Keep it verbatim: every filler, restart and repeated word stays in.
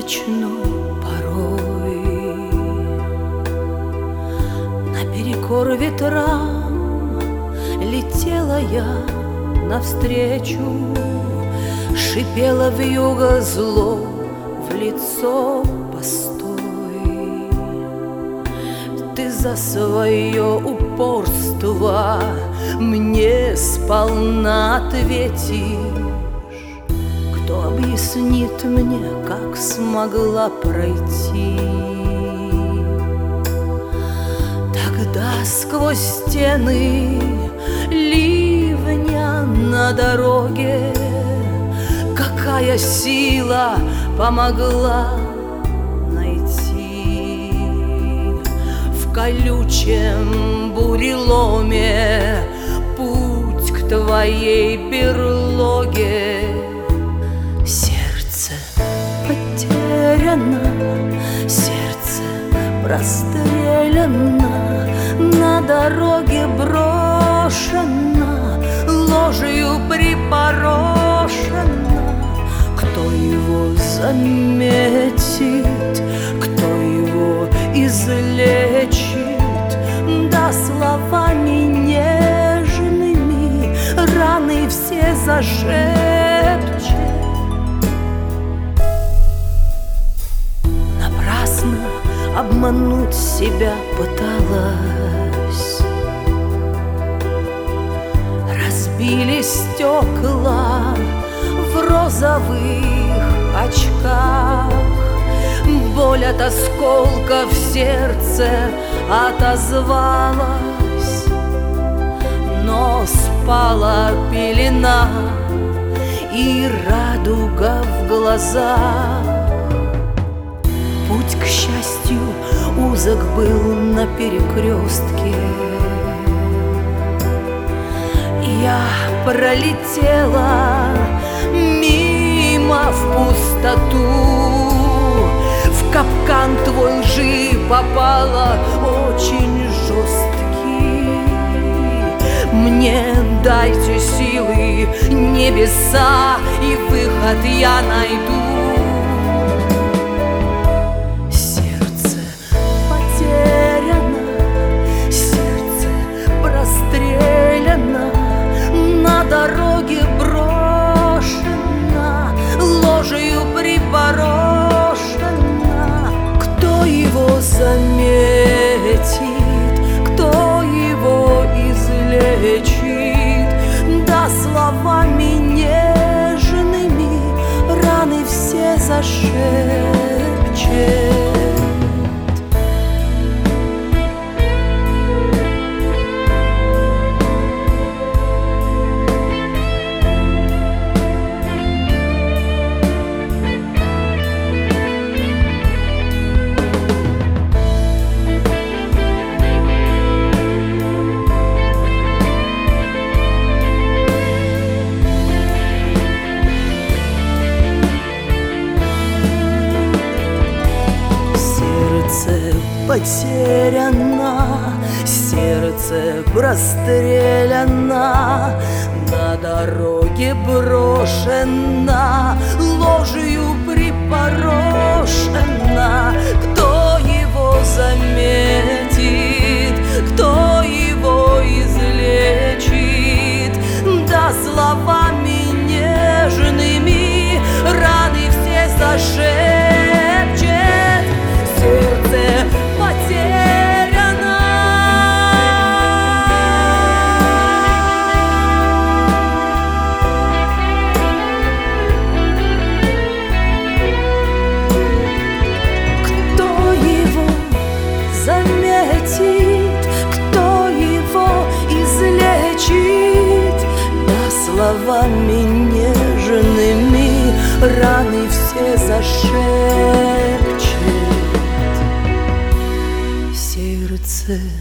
ночной порой. Наперекор ветрам летела я навстречу, шипела вьюга зло в лицо: постой, ты за свое упорство мне сполна ответишь. Кто объяснит мне, как смогла пройти? Тогда сквозь стены ливня на дороге какая сила помогла найти. В колючем буреломе путь к твоей берлоге. Сердце потеряно, сердце прострелено, на дороге брошено, ложью припорошено. Кто его заметит, кто его излечит, да словами нежными раны все зашепчет. Напрасно обмануть себя пыталась, разбили стекла в розовых очках. Боль от осколка в сердце отозвалась, но спала пелена и радуга в глазах. Путь к счастью узок был на перекрестке. Я пролетела мимо в пустоту, в капкан твой лжи попала очень жесткий. Мне дайте силы, небеса, и выход я найду. Сердце потеряно, сердце прострелено, на дороге брошено, ложью припорошено. Кто его заметит, кто его излечит, да словами нежными раны все зашепчет. Потеряно, сердце прострелено, на дороге брошено, ложью припорошено. Кто его заметит, кто его излечит, да словами нежными раны все зашепчет. Сердце потеряно, кто его заметит, кто его излечит, да словами нежными раны все зашепчет. Сердце